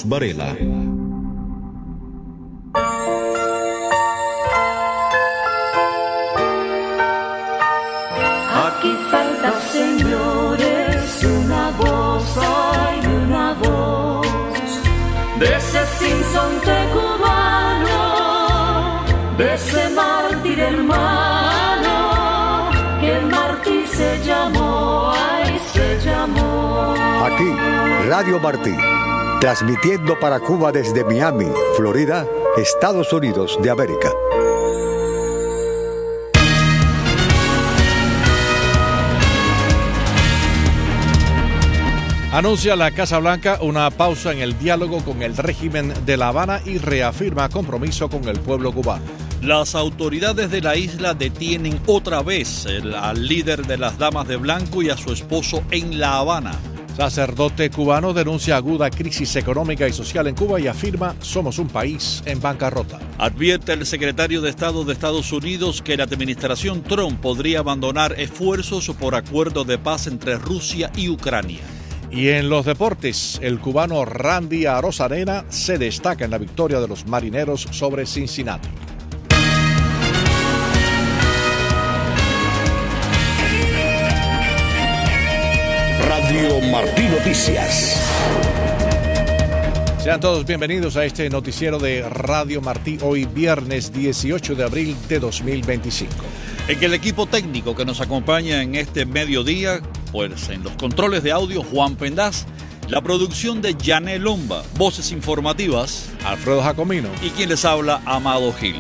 Carlos Varela. Aquí falta, señores, una voz, hay una voz de ese sinsonte cubano, de ese mártir hermano, que el mártir se llamó, ay, se llamó. Aquí, Radio Martí, transmitiendo para Cuba desde Miami, Florida, Estados Unidos de América. Anuncia la Casa Blanca una pausa en el diálogo con el régimen de La Habana y reafirma compromiso con el pueblo cubano. Las autoridades de la isla detienen otra vez al líder de las Damas de Blanco y a su esposo en La Habana. Sacerdote cubano denuncia aguda crisis económica y social en Cuba y afirma: somos un país en bancarrota. Advierte el secretario de Estado de Estados Unidos que la administración Trump podría abandonar esfuerzos por acuerdo de paz entre Rusia y Ucrania. Y en los deportes, el cubano Randy Arozarena se destaca en la victoria de los Marineros sobre Cincinnati. Radio Martí Noticias. Sean todos bienvenidos a este noticiero de Radio Martí, hoy viernes 18 de abril de 2025. En el equipo técnico que nos acompaña en este mediodía, pues en los controles de audio, Juan Pendaz, la producción de Yané Lomba, voces informativas, Alfredo Jacomino y quien les habla, Amado Gil.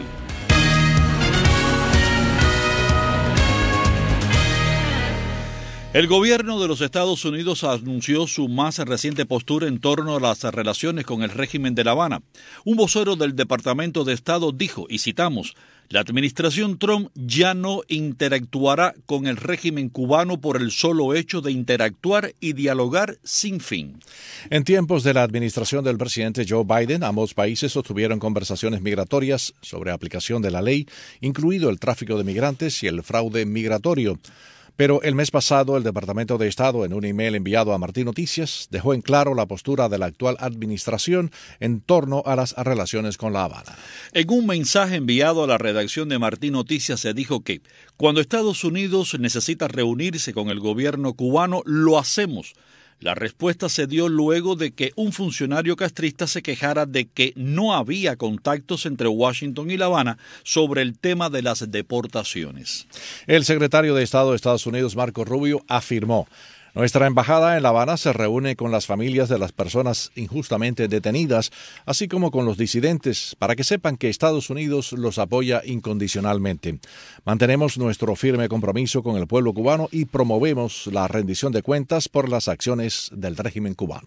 El gobierno de los Estados Unidos anunció su más reciente postura en torno a las relaciones con el régimen de La Habana. Un vocero del Departamento de Estado dijo, y citamos: la administración Trump ya no interactuará con el régimen cubano por el solo hecho de interactuar y dialogar sin fin. En tiempos de la administración del presidente Joe Biden, ambos países sostuvieron conversaciones migratorias sobre aplicación de la ley, incluido el tráfico de migrantes y el fraude migratorio. Pero el mes pasado, el Departamento de Estado, en un email enviado a Martí Noticias, dejó en claro la postura de la actual administración en torno a las relaciones con La Habana. En un mensaje enviado a la redacción de Martí Noticias se dijo que cuando Estados Unidos necesita reunirse con el gobierno cubano, lo hacemos. La respuesta se dio luego de que un funcionario castrista se quejara de que no había contactos entre Washington y La Habana sobre el tema de las deportaciones. El secretario de Estado de Estados Unidos, Marco Rubio, afirmó: nuestra embajada en La Habana se reúne con las familias de las personas injustamente detenidas, así como con los disidentes, para que sepan que Estados Unidos los apoya incondicionalmente. Mantenemos nuestro firme compromiso con el pueblo cubano y promovemos la rendición de cuentas por las acciones del régimen cubano.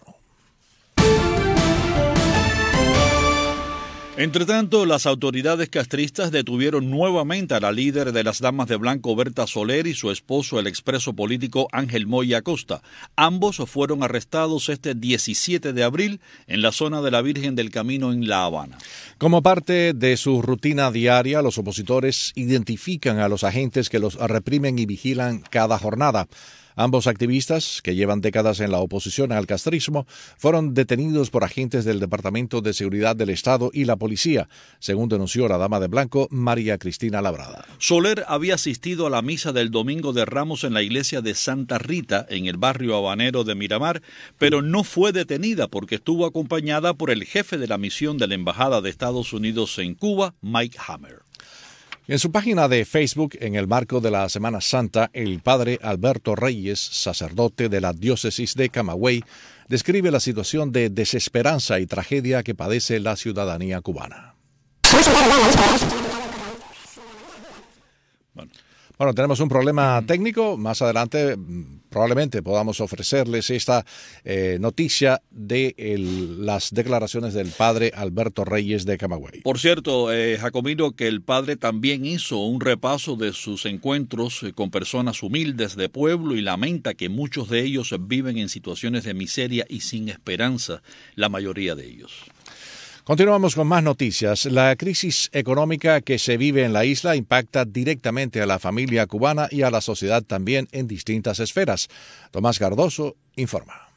Entre tanto, las autoridades castristas detuvieron nuevamente a la líder de las Damas de Blanco, Berta Soler, y su esposo, el expreso político Ángel Moy Acosta. Ambos fueron arrestados este 17 de abril en la zona de la Virgen del Camino en La Habana. Como parte de su rutina diaria, los opositores identifican a los agentes que los reprimen y vigilan cada jornada. Ambos activistas, que llevan décadas en la oposición al castrismo, fueron detenidos por agentes del Departamento de Seguridad del Estado y la policía, según denunció la dama de blanco, María Cristina Labrada. Soler había asistido a la misa del Domingo de Ramos en la iglesia de Santa Rita, en el barrio habanero de Miramar, pero no fue detenida porque estuvo acompañada por el jefe de la misión de la Embajada de Estados Unidos en Cuba, Mike Hammer. En su página de Facebook, en el marco de la Semana Santa, el padre Alberto Reyes, sacerdote de la diócesis de Camagüey, describe la situación de desesperanza y tragedia que padece la ciudadanía cubana. Bueno, tenemos un problema técnico. Más adelante probablemente podamos ofrecerles esta noticia de las declaraciones del padre Alberto Reyes de Camagüey. Por cierto, Jacomino, que el padre también hizo un repaso de sus encuentros con personas humildes de pueblo y lamenta que muchos de ellos viven en situaciones de miseria y sin esperanza, la mayoría de ellos. Continuamos con más noticias. La crisis económica que se vive en la isla impacta directamente a la familia cubana y a la sociedad también en distintas esferas. Tomás Cardoso informa.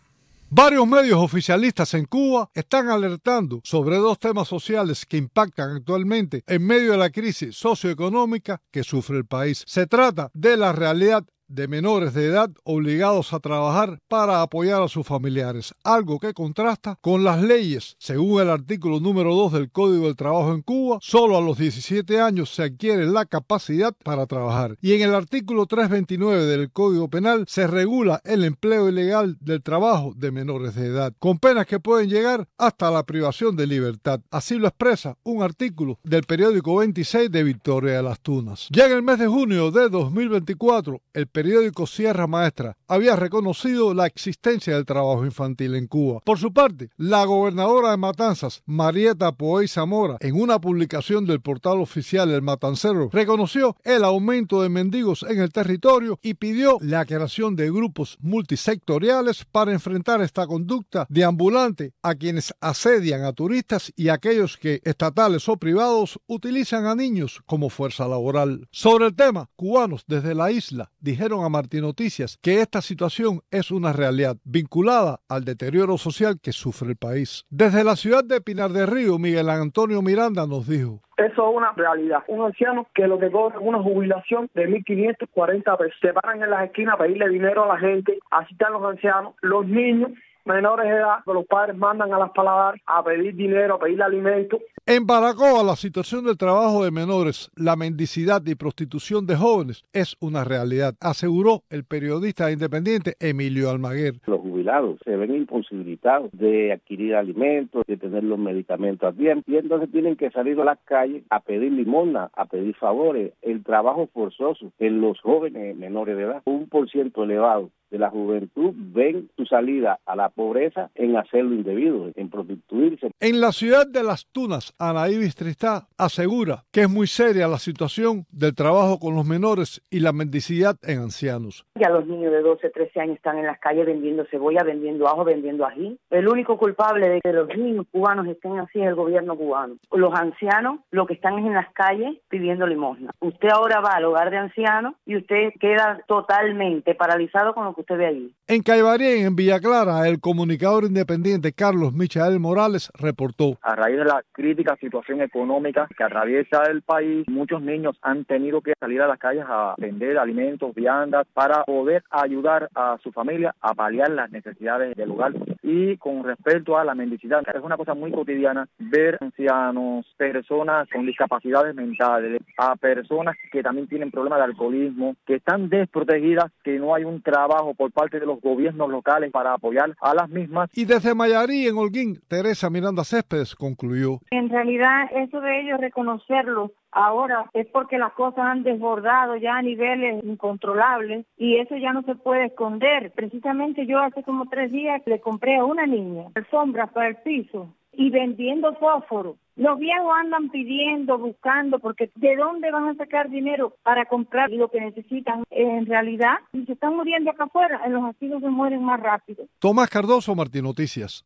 Varios medios oficialistas en Cuba están alertando sobre dos temas sociales que impactan actualmente en medio de la crisis socioeconómica que sufre el país. Se trata de la realidad de menores de edad obligados a trabajar para apoyar a sus familiares, algo que contrasta con las leyes. Según el artículo número 2 del Código del Trabajo en Cuba, solo a los 17 años se adquiere la capacidad para trabajar. Y en el artículo 329 del Código Penal se regula el empleo ilegal del trabajo de menores de edad, con penas que pueden llegar hasta la privación de libertad. Así lo expresa un artículo del periódico 26 de Victoria de las Tunas. Ya en el mes de junio de 2024, el periódico Sierra Maestra había reconocido la existencia del trabajo infantil en Cuba. Por su parte, la gobernadora de Matanzas, Marieta Poey Zamora, en una publicación del portal oficial El Matancero, reconoció el aumento de mendigos en el territorio y pidió la creación de grupos multisectoriales para enfrentar esta conducta de ambulante a quienes asedian a turistas y a aquellos que, estatales o privados, utilizan a niños como fuerza laboral. Sobre el tema, cubanos desde la isla dijeron a Martín Noticias que esta situación es una realidad vinculada al deterioro social que sufre el país. Desde la ciudad de Pinar del Río, Miguel Antonio Miranda nos dijo: eso es una realidad. Un anciano que lo que cobra una jubilación de 1.540 pesos. Se paran en las esquinas a pedirle dinero a la gente. Así están los ancianos, los niños menores de edad, que los padres mandan a las paladares a pedir dinero, a pedir alimentos. En Baracoa, la situación del trabajo de menores, la mendicidad y prostitución de jóvenes es una realidad, aseguró el periodista independiente Emilio Almaguer. Los jubilados se ven imposibilitados de adquirir alimentos, de tener los medicamentos a tiempo, y entonces tienen que salir a las calles a pedir limosna, a pedir favores. El trabajo forzoso en los jóvenes menores de edad, 1% elevado de la juventud ven su salida a la pobreza en hacer lo indebido, en prostituirse. En la ciudad de Las Tunas, Anaí Bistristá asegura que es muy seria la situación del trabajo con los menores y la mendicidad en ancianos. Ya los niños de 12, 13 años están en las calles vendiendo cebolla, vendiendo ajo, vendiendo ají. El único culpable de que los niños cubanos estén así es el gobierno cubano. Los ancianos lo que están es en las calles pidiendo limosna. Usted ahora va al hogar de ancianos y usted queda totalmente paralizado con lo que usted ve allí. En Caibarien, en Villa Clara, el comunicador independiente Carlos Michael Morales reportó: a raíz de la crítica situación económica que atraviesa el país, muchos niños han tenido que salir a las calles a vender alimentos, viandas, para poder ayudar a su familia a paliar las necesidades del hogar. Y con respecto a la mendicidad, es una cosa muy cotidiana ver ancianos, personas con discapacidades mentales, a personas que también tienen problemas de alcoholismo, que están desprotegidas, que no hay un trabajo por parte de los gobiernos locales para apoyar a las mismas. Y desde Mayarí, en Holguín, Teresa Miranda Céspedes concluyó: en realidad, eso de ellos reconocerlo ahora es porque las cosas han desbordado ya a niveles incontrolables y eso ya no se puede esconder. Precisamente yo hace como 3 días le compré a una niña alfombras para el piso y vendiendo fósforo. Los viejos andan pidiendo, buscando, porque ¿de dónde van a sacar dinero para comprar lo que necesitan? En realidad, si se están muriendo acá afuera, en los asilos se mueren más rápido. Tomás Cardoso, Martín Noticias.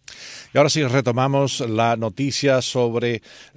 Y ahora sí retomamos la noticia sobre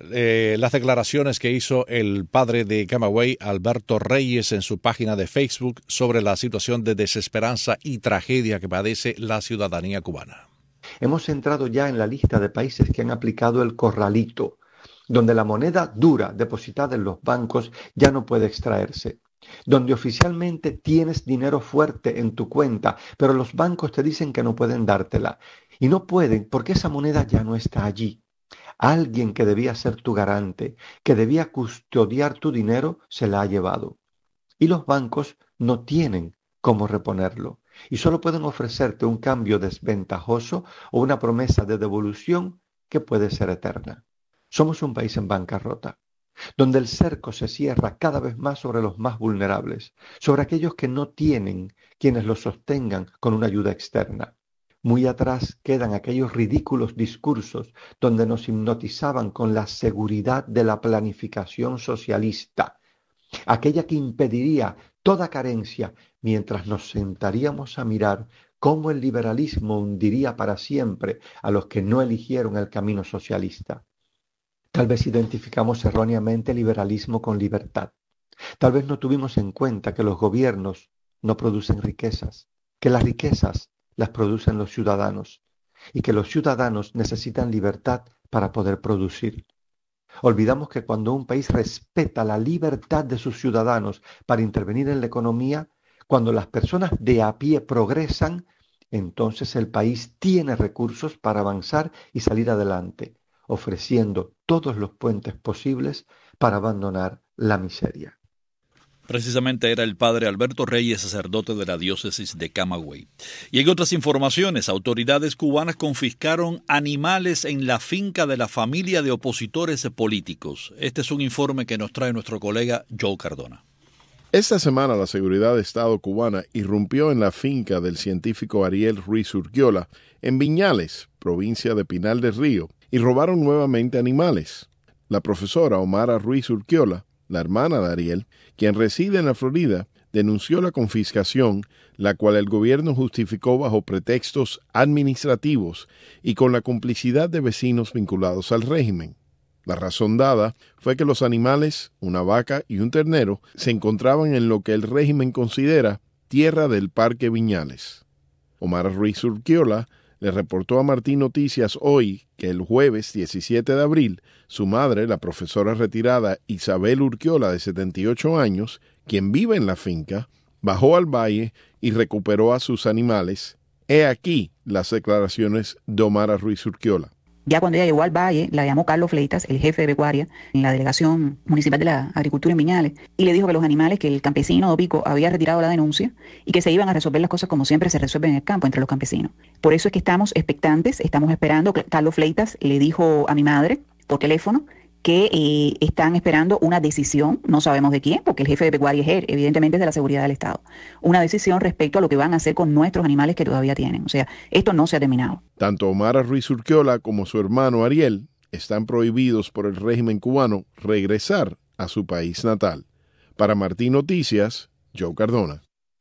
las declaraciones que hizo el padre de Camagüey, Alberto Reyes, en su página de Facebook sobre la situación de desesperanza y tragedia que padece la ciudadanía cubana. Hemos entrado ya en la lista de países que han aplicado el corralito, donde la moneda dura depositada en los bancos ya no puede extraerse, donde oficialmente tienes dinero fuerte en tu cuenta, pero los bancos te dicen que no pueden dártela. Y no pueden porque esa moneda ya no está allí. Alguien que debía ser tu garante, que debía custodiar tu dinero, se la ha llevado. Y los bancos no tienen cómo reponerlo. Y solo pueden ofrecerte un cambio desventajoso o una promesa de devolución que puede ser eterna. Somos un país en bancarrota, donde el cerco se cierra cada vez más sobre los más vulnerables, sobre aquellos que no tienen quienes los sostengan con una ayuda externa. Muy atrás quedan aquellos ridículos discursos donde nos hipnotizaban con la seguridad de la planificación socialista, aquella que impediría toda carencia, mientras nos sentaríamos a mirar cómo el liberalismo hundiría para siempre a los que no eligieron el camino socialista. Tal vez identificamos erróneamente liberalismo con libertad. Tal vez no tuvimos en cuenta que los gobiernos no producen riquezas, que las riquezas las producen los ciudadanos y que los ciudadanos necesitan libertad para poder producir. Olvidamos que cuando un país respeta la libertad de sus ciudadanos para intervenir en la economía, cuando las personas de a pie progresan, entonces el país tiene recursos para avanzar y salir adelante, ofreciendo todos los puentes posibles para abandonar la miseria. Precisamente era el padre Alberto Reyes, sacerdote de la diócesis de Camagüey. Y en otras informaciones, autoridades cubanas confiscaron animales en la finca de la familia de opositores políticos. Este es un informe que nos trae nuestro colega Joe Cardona. Esta semana la Seguridad de Estado cubana irrumpió en la finca del científico Ariel Ruiz Urquiola en Viñales, provincia de Pinar del Río, y robaron nuevamente animales. La profesora Omara Ruiz Urquiola, la hermana de Ariel, quien reside en la Florida, denunció la confiscación, la cual el gobierno justificó bajo pretextos administrativos y con la complicidad de vecinos vinculados al régimen. La razón dada fue que los animales, una vaca y un ternero, se encontraban en lo que el régimen considera tierra del Parque Viñales. Omar Ruiz Urquiola le reportó a Martín Noticias hoy que el jueves 17 de abril, su madre, la profesora retirada Isabel Urquiola, de 78 años, quien vive en la finca, bajó al valle y recuperó a sus animales. He aquí las declaraciones de Omar Ruiz Urquiola. Ya cuando ella llegó al valle, la llamó Carlos Fleitas, el jefe de pecuaria en la Delegación Municipal de la Agricultura en Viñales, y le dijo que los animales, que el campesino Dopico había retirado la denuncia y que se iban a resolver las cosas como siempre se resuelven en el campo entre los campesinos. Por eso es que estamos expectantes, estamos esperando. Carlos Fleitas le dijo a mi madre por teléfono que están esperando una decisión, no sabemos de quién, porque el jefe de pecuaria es él, evidentemente es de la seguridad del Estado, una decisión respecto a lo que van a hacer con nuestros animales que todavía tienen. O sea, esto no se ha terminado. Tanto Omar Ruiz Urquiola como su hermano Ariel están prohibidos por el régimen cubano regresar a su país natal. Para Martín Noticias, Joe Cardona.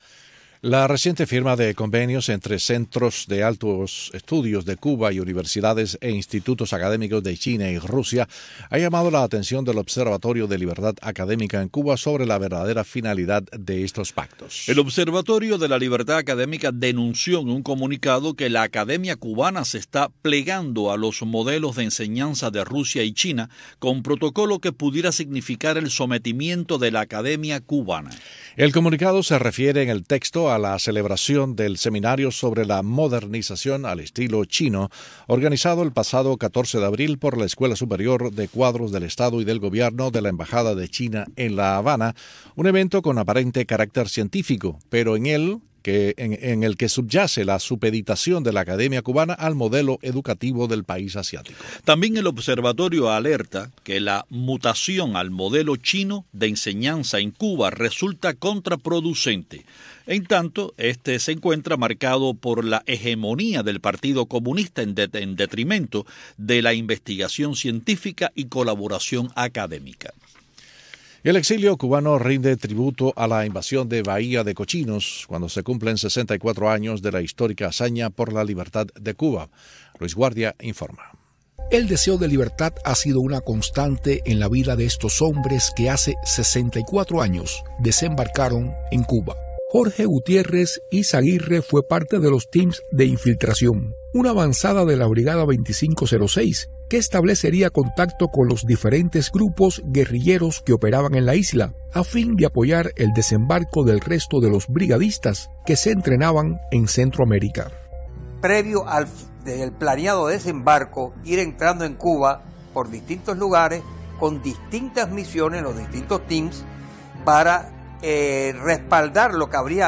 La reciente firma de convenios entre centros de altos estudios de Cuba y universidades e institutos académicos de China y Rusia ha llamado la atención del Observatorio de Libertad Académica en Cuba sobre la verdadera finalidad de estos pactos. El Observatorio de la Libertad Académica denunció en un comunicado que la academia cubana se está plegando a los modelos de enseñanza de Rusia y China con protocolo que pudiera significar el sometimiento de la academia cubana. El comunicado se refiere en el texto a la celebración del seminario sobre la modernización al estilo chino, organizado el pasado 14 de abril por la Escuela Superior de Cuadros del Estado y del Gobierno de la Embajada de China en La Habana, un evento con aparente carácter científico, pero en el que subyace la supeditación de la Academia Cubana al modelo educativo del país asiático. También el observatorio alerta que la mutación al modelo chino de enseñanza en Cuba resulta contraproducente. En tanto, este se encuentra marcado por la hegemonía del Partido Comunista en detrimento de la investigación científica y colaboración académica. El exilio cubano rinde tributo a la invasión de Bahía de Cochinos cuando se cumplen 64 años de la histórica hazaña por la libertad de Cuba. Luis Guardia informa. El deseo de libertad ha sido una constante en la vida de estos hombres que hace 64 años desembarcaron en Cuba. Jorge Gutiérrez Izaguirre fue parte de los teams de infiltración, una avanzada de la Brigada 2506, que establecería contacto con los diferentes grupos guerrilleros que operaban en la isla, a fin de apoyar el desembarco del resto de los brigadistas que se entrenaban en Centroamérica. Previo al planeado desembarco, ir entrando en Cuba por distintos lugares, con distintas misiones, los distintos teams, para respaldar lo que habría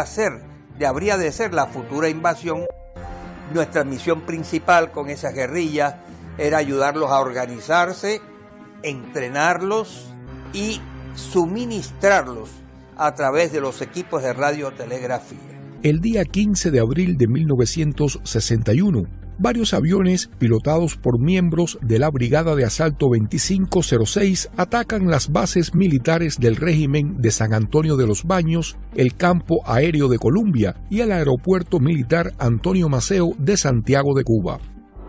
de ser la futura invasión. Nuestra misión principal con esas guerrillas era ayudarlos a organizarse, entrenarlos y suministrarlos a través de los equipos de radiotelegrafía. El día 15 de abril de 1961, varios aviones pilotados por miembros de la Brigada de Asalto 2506 atacan las bases militares del régimen de San Antonio de los Baños, el Campo Aéreo de Columbia y el Aeropuerto Militar Antonio Maceo de Santiago de Cuba.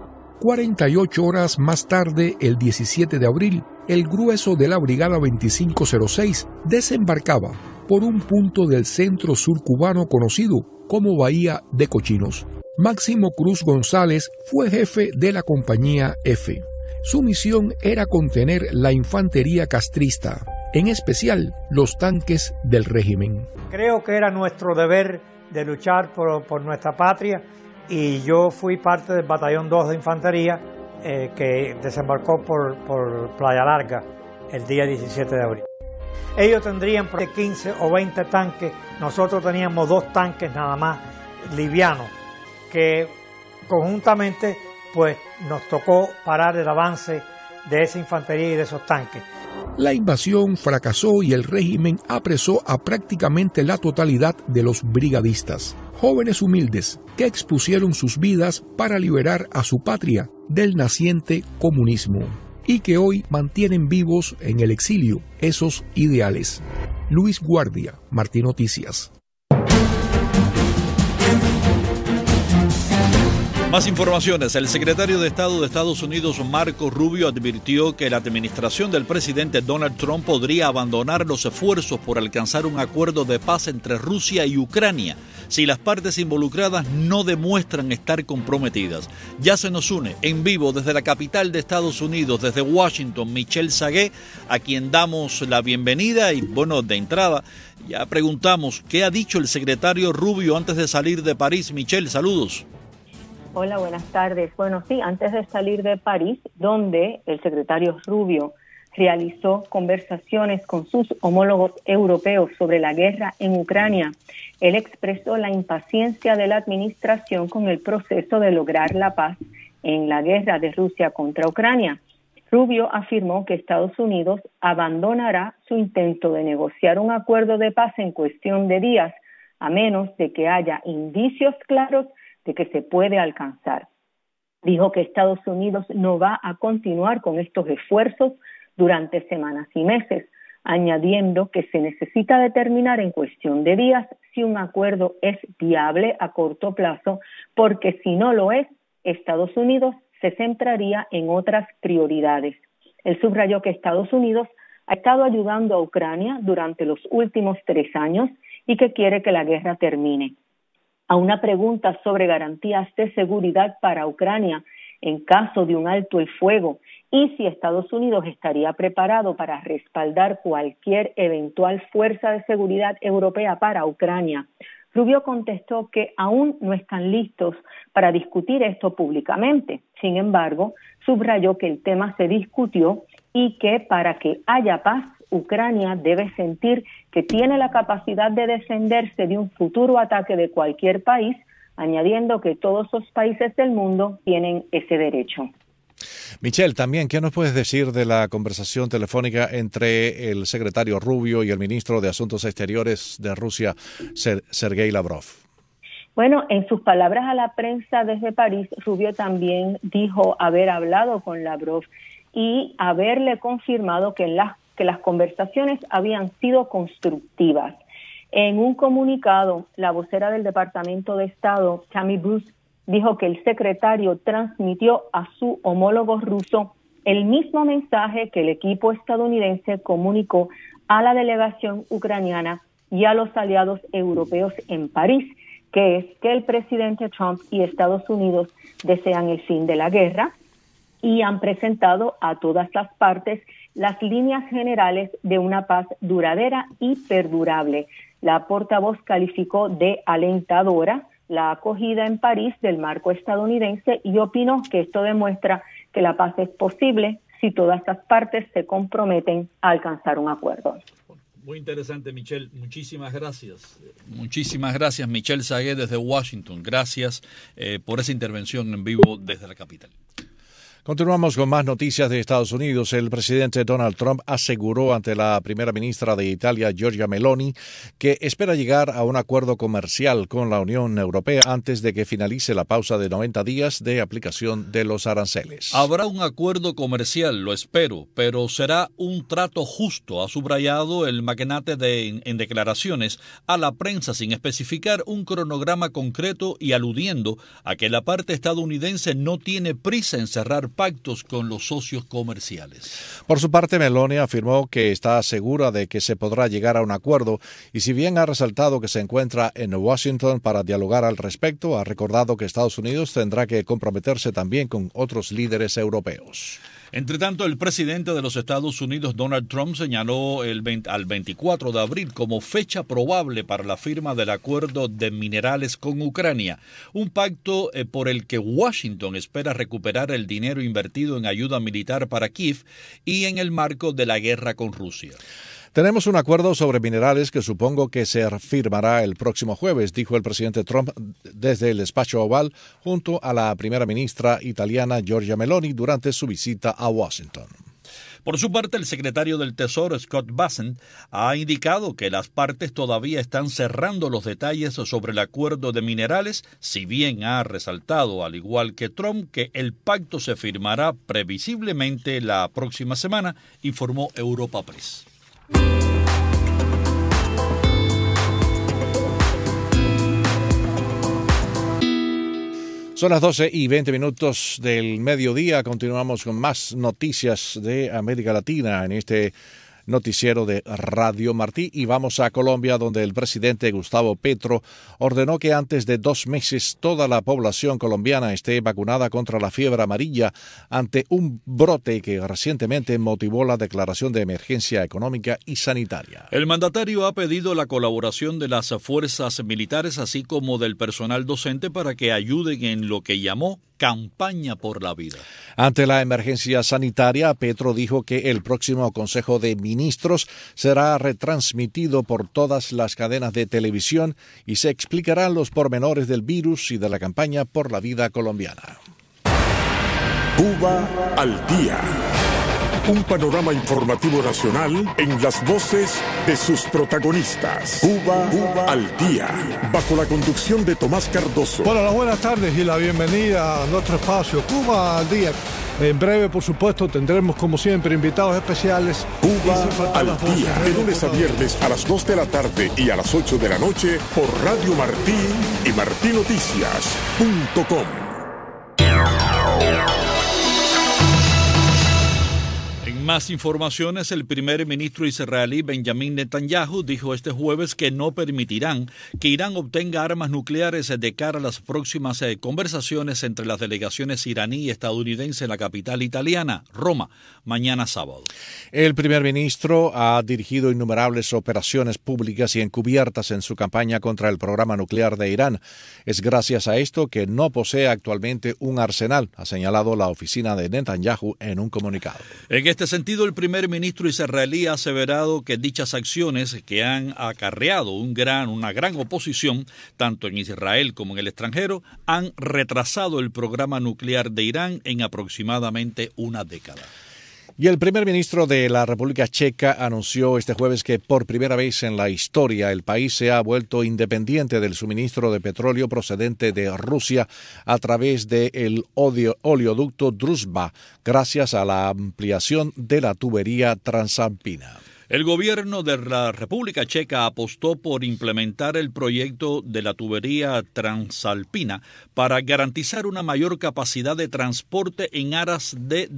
48 horas más tarde, el 17 de abril, el grueso de la Brigada 2506 desembarcaba por un punto del centro sur cubano conocido como Bahía de Cochinos. Máximo Cruz González fue jefe de la compañía F. Su misión era contener la infantería castrista, en especial los tanques del régimen. Creo que era nuestro deber de luchar por nuestra patria y yo fui parte del Batallón 2 de Infantería que desembarcó por Playa Larga el día 17 de abril. Ellos tendrían 15 o 20 tanques, nosotros teníamos 2 tanques nada más livianos, que conjuntamente pues nos tocó parar el avance de esa infantería y de esos tanques. La invasión fracasó y el régimen apresó a prácticamente la totalidad de los brigadistas, jóvenes humildes que expusieron sus vidas para liberar a su patria del naciente comunismo y que hoy mantienen vivos en el exilio esos ideales. Luis Guardia, Martín Noticias. Más informaciones. El secretario de Estado de Estados Unidos, Marco Rubio, advirtió que la administración del presidente Donald Trump podría abandonar los esfuerzos por alcanzar un acuerdo de paz entre Rusia y Ucrania si las partes involucradas no demuestran estar comprometidas. Ya se nos une en vivo desde la capital de Estados Unidos, desde Washington, Michelle Sagué, a quien damos la bienvenida y, bueno, de entrada, ya preguntamos qué ha dicho el secretario Rubio antes de salir de París. Michelle, saludos. Hola, buenas tardes. Bueno, sí, antes de salir de París, donde el secretario Rubio realizó conversaciones con sus homólogos europeos sobre la guerra en Ucrania, él expresó la impaciencia de la administración con el proceso de lograr la paz en la guerra de Rusia contra Ucrania. Rubio afirmó que Estados Unidos abandonará su intento de negociar un acuerdo de paz en cuestión de días, a menos de que haya indicios claros de que se puede alcanzar. Dijo que Estados Unidos no va a continuar con estos esfuerzos durante semanas y meses, añadiendo que se necesita determinar en cuestión de días si un acuerdo es viable a corto plazo, porque si no lo es, Estados Unidos se centraría en otras prioridades. Él subrayó que Estados Unidos ha estado ayudando a Ucrania durante los últimos 3 años y que quiere que la guerra termine. A una pregunta sobre garantías de seguridad para Ucrania en caso de un alto el fuego y si Estados Unidos estaría preparado para respaldar cualquier eventual fuerza de seguridad europea para Ucrania, Rubio contestó que aún no están listos para discutir esto públicamente. Sin embargo, subrayó que el tema se discutió y que para que haya paz, Ucrania debe sentir que tiene la capacidad de defenderse de un futuro ataque de cualquier país, añadiendo que todos los países del mundo tienen ese derecho. Michelle, también, ¿qué nos puedes decir de la conversación telefónica entre el secretario Rubio y el ministro de Asuntos Exteriores de Rusia, Sergei Lavrov? Bueno, en sus palabras a la prensa desde París, Rubio también dijo haber hablado con Lavrov y haberle confirmado que las conversaciones habían sido constructivas. En un comunicado, la vocera del Departamento de Estado, Tammy Bruce, dijo que el secretario transmitió a su homólogo ruso el mismo mensaje que el equipo estadounidense comunicó a la delegación ucraniana y a los aliados europeos en París, que es que el presidente Trump y Estados Unidos desean el fin de la guerra y han presentado a todas las partes las líneas generales de una paz duradera y perdurable. La portavoz calificó de alentadora la acogida en París del marco estadounidense y opinó que esto demuestra que la paz es posible si todas las partes se comprometen a alcanzar un acuerdo. Muy interesante, Michelle. Muchísimas gracias. Muchísimas gracias, Michelle Sagué desde Washington. Gracias por esa intervención en vivo desde la capital. Continuamos con más noticias de Estados Unidos. El presidente Donald Trump aseguró ante la primera ministra de Italia, Giorgia Meloni, que espera llegar a un acuerdo comercial con la Unión Europea antes de que finalice la pausa de 90 días de aplicación de los aranceles. Habrá un acuerdo comercial, lo espero, pero será un trato justo, ha subrayado el magnate en declaraciones a la prensa sin especificar un cronograma concreto y aludiendo a que la parte estadounidense no tiene prisa en cerrar pactos con los socios comerciales. Por su parte, Meloni afirmó que está segura de que se podrá llegar a un acuerdo y si bien ha resaltado que se encuentra en Washington para dialogar al respecto, ha recordado que Estados Unidos tendrá que comprometerse también con otros líderes europeos. Entre tanto, el presidente de los Estados Unidos, Donald Trump, señaló al 24 de abril como fecha probable para la firma del acuerdo de minerales con Ucrania, un pacto por el que Washington espera recuperar el dinero invertido en ayuda militar para Kiev y en el marco de la guerra con Rusia. Tenemos un acuerdo sobre minerales que supongo que se firmará el próximo jueves, dijo el presidente Trump desde el despacho oval junto a la primera ministra italiana Giorgia Meloni durante su visita a Washington. Por su parte, el secretario del Tesoro, Scott Bessent, ha indicado que las partes todavía están cerrando los detalles sobre el acuerdo de minerales, si bien ha resaltado, al igual que Trump, que el pacto se firmará previsiblemente la próxima semana, informó Europa Press. Son las 12:20 del mediodía. Continuamos con más noticias de América Latina en este noticiero de Radio Martí y vamos a Colombia, donde el presidente Gustavo Petro ordenó que antes de 2 meses toda la población colombiana esté vacunada contra la fiebre amarilla ante un brote que recientemente motivó la declaración de emergencia económica y sanitaria. El mandatario ha pedido la colaboración de las fuerzas militares así como del personal docente para que ayuden en lo que llamó campaña por la vida. Ante la emergencia sanitaria, Petro dijo que el próximo Consejo de Ministros será retransmitido por todas las cadenas de televisión y se explicarán los pormenores del virus y de la campaña por la vida colombiana. Cuba al día. Un panorama informativo nacional en las voces de sus protagonistas. Cuba al día. Bajo la conducción de Tomás Cardoso. Bueno, las buenas tardes y la bienvenida a nuestro espacio Cuba al día. En breve, por supuesto, tendremos como siempre invitados especiales. Cuba al día. De lunes a viernes a las 2 de la tarde y a las 8 de la noche por Radio Martí y martinoticias.com. Más informaciones, el primer ministro israelí Benjamin Netanyahu dijo este jueves que no permitirán que Irán obtenga armas nucleares de cara a las próximas conversaciones entre las delegaciones iraní y estadounidense en la capital italiana, Roma, mañana sábado. El primer ministro ha dirigido innumerables operaciones públicas y encubiertas en su campaña contra el programa nuclear de Irán. Es gracias a esto que no posee actualmente un arsenal, ha señalado la oficina de Netanyahu en un comunicado. En este sentido, el primer ministro israelí ha aseverado que dichas acciones que han acarreado una gran oposición, tanto en Israel como en el extranjero, han retrasado el programa nuclear de Irán en aproximadamente una década. Y el primer ministro de la República Checa anunció este jueves que por primera vez en la historia el país se ha vuelto independiente del suministro de petróleo procedente de Rusia a través del oleoducto Druzhba, gracias a la ampliación de la tubería transalpina. El gobierno de la República Checa apostó por implementar el proyecto de la tubería transalpina para garantizar una mayor capacidad de transporte en aras de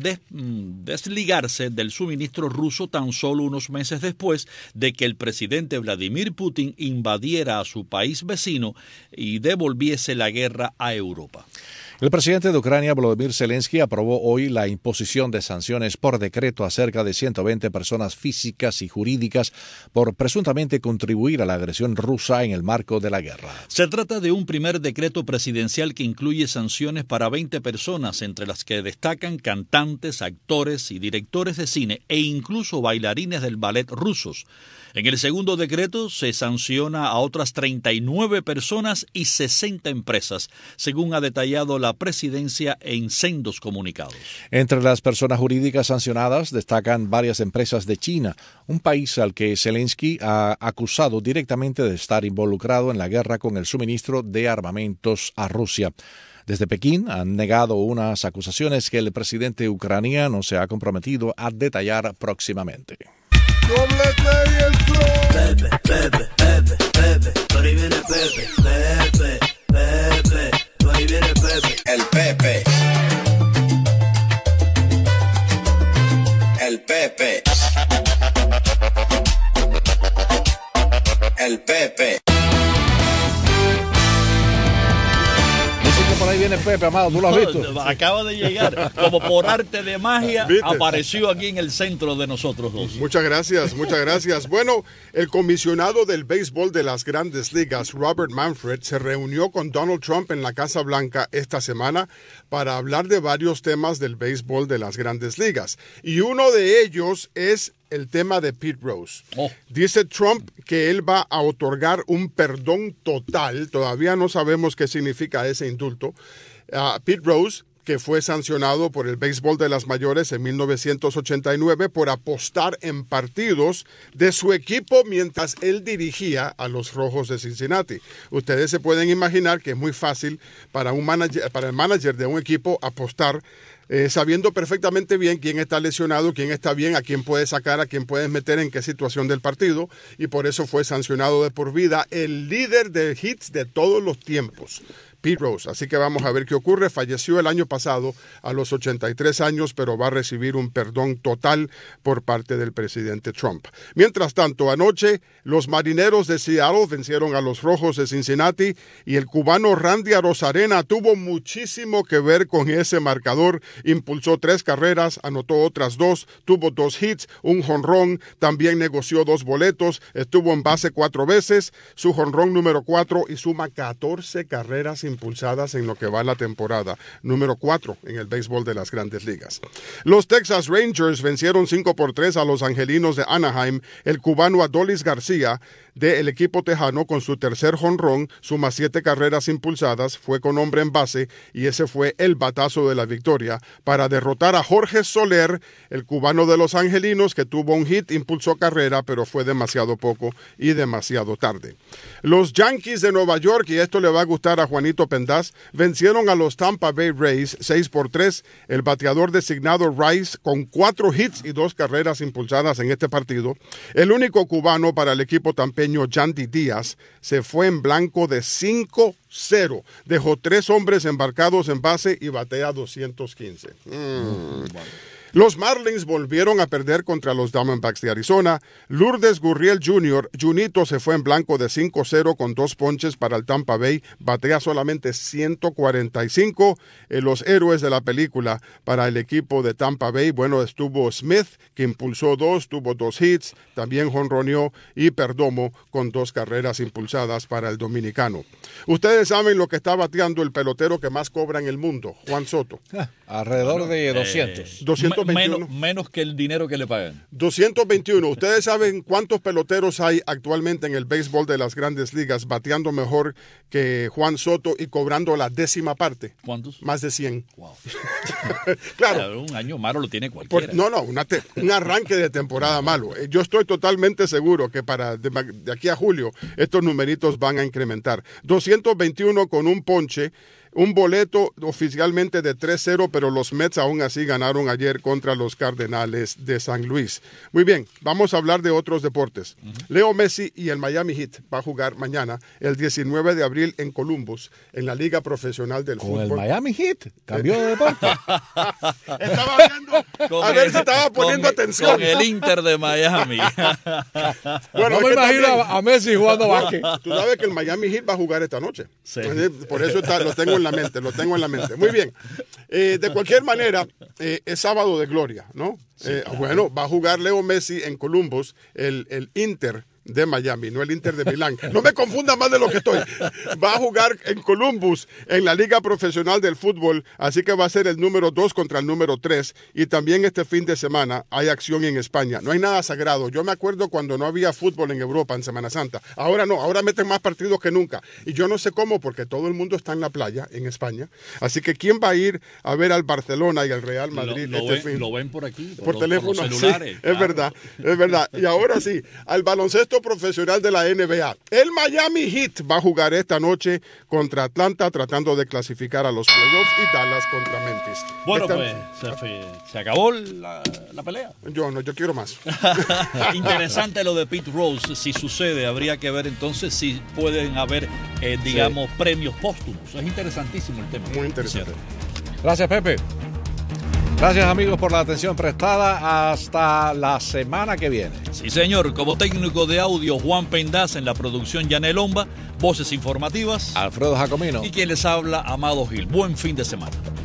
desligarse del suministro ruso tan solo unos meses después de que el presidente Vladimir Putin invadiera a su país vecino y devolviese la guerra a Europa. El presidente de Ucrania, Volodymyr Zelensky, aprobó hoy la imposición de sanciones por decreto a cerca de 120 personas físicas y jurídicas por presuntamente contribuir a la agresión rusa en el marco de la guerra. Se trata de un primer decreto presidencial que incluye sanciones para 20 personas, entre las que destacan cantantes, actores y directores de cine e incluso bailarines del ballet rusos. En el segundo decreto se sanciona a otras 39 personas y 60 empresas, según ha detallado la presidencia en sendos comunicados. Entre las personas jurídicas sancionadas destacan varias empresas de China, un país al que Zelensky ha acusado directamente de estar involucrado en la guerra con el suministro de armamentos a Rusia. Desde Pekín han negado unas acusaciones que el presidente ucraniano se ha comprometido a detallar próximamente. Doblete y el flow. Pepe, Pepe, Pepe, Pepe, por ahí viene Pepe, Pepe, Pepe, por ahí viene Pepe. El Pepe. El Pepe. El Pepe. Dicen que por ahí viene Pepe, Amado, ¿tú lo has visto? Acaba de llegar, como por arte de magia, apareció aquí en el centro de nosotros dos. Muchas gracias, muchas gracias. Bueno, el comisionado del béisbol de las Grandes Ligas, Robert Manfred, se reunió con Donald Trump en la Casa Blanca esta semana para hablar de varios temas del béisbol de las Grandes Ligas. Y uno de ellos es el tema de Pete Rose. Dice Trump que él va a otorgar un perdón total. Todavía no sabemos qué significa ese indulto. Pete Rose, que fue sancionado por el béisbol de las mayores en 1989 por apostar en partidos de su equipo mientras él dirigía a los Rojos de Cincinnati. Ustedes se pueden imaginar que es muy fácil para el manager de un equipo apostar sabiendo perfectamente bien quién está lesionado, quién está bien, a quién puede sacar, a quién puedes meter en qué situación del partido, y por eso fue sancionado de por vida el líder de hits de todos los tiempos, Pete Rose. Así que vamos a ver qué ocurre. Falleció el año pasado a los 83 años, pero va a recibir un perdón total por parte del presidente Trump. Mientras tanto, anoche los Marineros de Seattle vencieron a los Rojos de Cincinnati y el cubano Randy Arozarena tuvo muchísimo que ver con ese marcador. Impulsó 3 carreras, anotó otras 2, tuvo 2 hits, un jonrón, también negoció 2 boletos, estuvo en base 4 veces, su jonrón número 4 y suma 14 carreras impulsadas en lo que va la temporada, número 4 en el béisbol de las Grandes Ligas. Los Texas Rangers vencieron 5-3 a los Angelinos de Anaheim. El cubano Adolis García del equipo tejano con su tercer jonrón suma 7 carreras impulsadas, fue con hombre en base y ese fue el batazo de la victoria para derrotar a Jorge Soler, el cubano de los Angelinos, que tuvo un hit, impulsó carrera, pero fue demasiado poco y demasiado tarde. Los Yankees de Nueva York, y esto le va a gustar a Juanito Pendaz, vencieron a los Tampa Bay Rays 6-3. El bateador designado Rice con 4 hits y 2 carreras impulsadas en este partido. El único cubano para el equipo tampeño, Yandy Díaz, se fue en blanco de 5-0. Dejó 3 hombres embarcados en base y batea 215. Los Marlins volvieron a perder contra los Diamondbacks de Arizona. Lourdes Gurriel Jr., Junito, se fue en blanco de 5-0 con 2 ponches para el Tampa Bay. Batea solamente 145. Los héroes de la película para el equipo de Tampa Bay, bueno, estuvo Smith, que impulsó 2, tuvo 2 hits, también jonroneó, y Perdomo con 2 carreras impulsadas para el dominicano. Ustedes saben lo que está bateando el pelotero que más cobra en el mundo, Juan Soto. Alrededor de 200. 221. Menos que el dinero que le pagan. 221. ¿Ustedes saben cuántos peloteros hay actualmente en el béisbol de las Grandes Ligas bateando mejor que Juan Soto y cobrando la 10ª parte? ¿Cuántos? Más de 100. Wow. Claro. Un año malo lo tiene cualquiera. Un arranque de temporada malo. Yo estoy totalmente seguro que de aquí a julio estos numeritos van a incrementar. 221 con un ponche. Un boleto oficialmente de 3-0, pero los Mets aún así ganaron ayer contra los Cardenales de San Luis. Muy bien, vamos a hablar de otros deportes. Leo Messi y el Miami Heat va a jugar mañana, el 19 de abril, en Columbus, en la Liga Profesional del Fútbol. ¿Con el Miami Heat? ¿Cambió de deporte? Estaba viendo a ver si estaba poniendo atención. Con el Inter de Miami. Bueno, no me imagino a Messi jugando básquet. Tú sabes que el Miami Heat va a jugar esta noche. Sí. Por eso lo tengo en la mente. Muy bien. De cualquier manera, es sábado de gloria, ¿no? Sí, claro. Bueno, va a jugar Leo Messi en Columbus, el Inter de Miami, no el Inter de Milán. No me confunda más de lo que estoy. Va a jugar en Columbus, en la Liga Profesional del Fútbol, así que va a ser el número 2 contra el número 3. Y también este fin de semana hay acción en España. No hay nada sagrado. Yo me acuerdo cuando no había fútbol en Europa en Semana Santa. Ahora no, ahora meten más partidos que nunca. Y yo no sé cómo, porque todo el mundo está en la playa en España. Así que ¿quién va a ir a ver al Barcelona y al Real Madrid fin? Lo ven por aquí, por teléfono. Por los celulares. Sí, claro. Es verdad. Y ahora sí, al baloncesto profesional de la NBA. El Miami Heat va a jugar esta noche contra Atlanta, tratando de clasificar a los playoffs, y Dallas contra Memphis. Bueno, pues se acabó la pelea. Yo quiero más. Interesante lo de Pete Rose. Si sucede, habría que ver entonces si pueden haber, premios póstumos. Es interesantísimo el tema. Muy interesante. Gracias, Pepe. Gracias, amigos, por la atención prestada. Hasta la semana que viene. Sí, señor. Como técnico de audio, Juan Pendaz. En la producción, Yanel Omba. Voces informativas, Alfredo Jacomino. Y quien les habla, Amado Gil. Buen fin de semana.